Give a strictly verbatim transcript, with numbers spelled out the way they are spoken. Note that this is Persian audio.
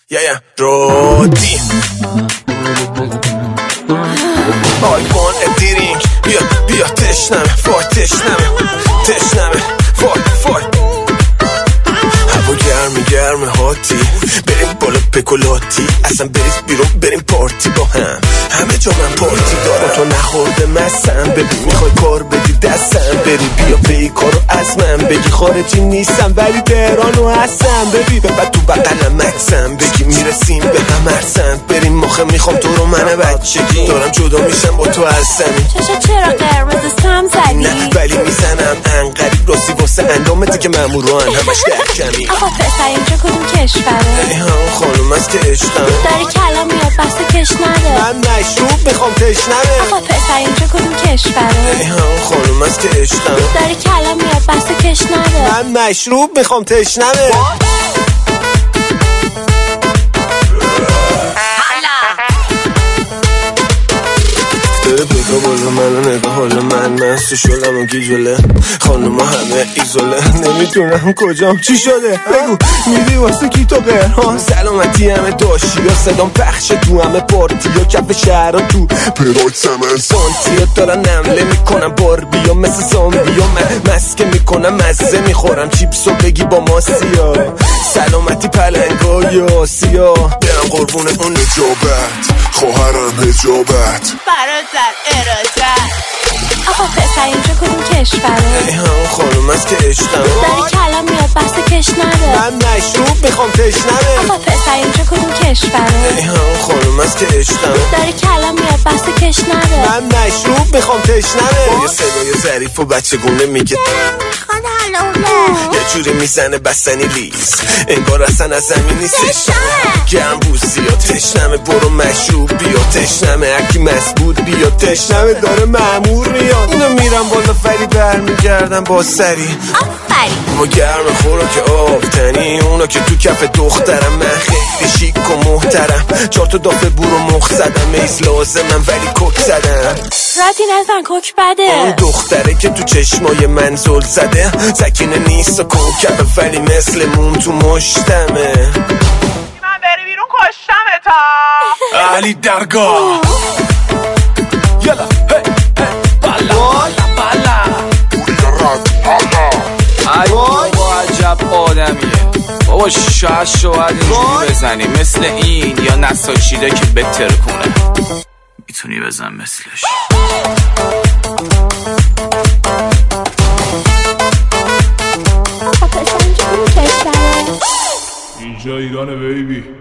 یا یا رودی آیفون ادیرینگ بیا بیا تشنمه فای تشنمه تشنمه فای فای هوا گرمی گرمه هاتی بریم بالا پکولاتی اصلا بریز بیرون بریم پارتی با هم همه جا من پارتی دارم تو نخورده مسم ببین میخوای کار بدی دستم بری بیا پی کارو از من بگی خارجی نیستم ولی تهرانو هستم ببین بعد تو بقلم مکسم بگی میرسیم به هم هرسم بریم مخه میخوام تو رو من بچگی دارم جدا میشم با تو از زمین چشا چرا قرمز سم زدی نه ولی میزنم انقریب راستی واسه اندامتی که ماموران همش در کمی آقا پسر اینجا کدوم کشوره ای هم خانوم از که عشقم داری کلام میاد بس کش نده من مشروب میخوام تشنمه آقا پسر اینجا کدوم کشوره ای هم خانوم از که عشقم داری کلام میاد بس کش نده من مشروب میخوام تشنمه بگا بالا منو نگاه حالا من مست شدم و گیجوله خانوما همه ایزوله نمیدونم کجام چی شده بگو میری واسه کی تو قرها سلامتی همه داشتی یا صدام پخش تو همه پارتی یا کف شهر تو پراید سمن سانتی ها دارن نمله میکنم باربی یا مثل زامبی یا من مسکه میکنم مزه میخورم چیپسو بگی با ماسیا سلامتی پلنگا یا آسیا برم قربون اون نجابت خواهرم هجابت برادر ارادت آقا پسر اینجا کدوم کشوره ای هم خانوم از که عشقم داری کلام میاد بس کش نده من مشروب میخوام تشنمه آقا پسر اینجا کدوم کشوره ای هم خانوم از که عشقم داری کلام میاد بس کش نده من مشروب میخوام تشنمه یه صدای ظریف و بچه گونه میگه میخواد حلوله یه جوری میزنه بستنی لیز انگار اصلا از زمین نیستش گرم بوسی یا تشنمه برو مشروب بیا تشنمه هرکی مسبود بیا تشنمه داره مامور میاد اینو میرم بالا فری برمیگردم با سری آفرین ما گرم خوراک آفتنی اونا که تو کف دخترم من خیلی شیک و محترم چهار تا دافه بور و مخ زدم میز لازمم ولی کک زدم راتی نزن کک بده اون دختره که تو چشمای من زل زده سکینه نیست و کوکبه ولی مثل موم تو مشتمه من بری بیرون کشتمه تا علی درگاه یلا هی هی بالا بالا ای بابا عجب آدمیه بابا شاید شاید اینجوری بزنی مثل این یا نساچیده که بتر کنه میتونی بزن مثلش آقا پسر اینجا کدوم کشوره اینجا ایرانه بیبی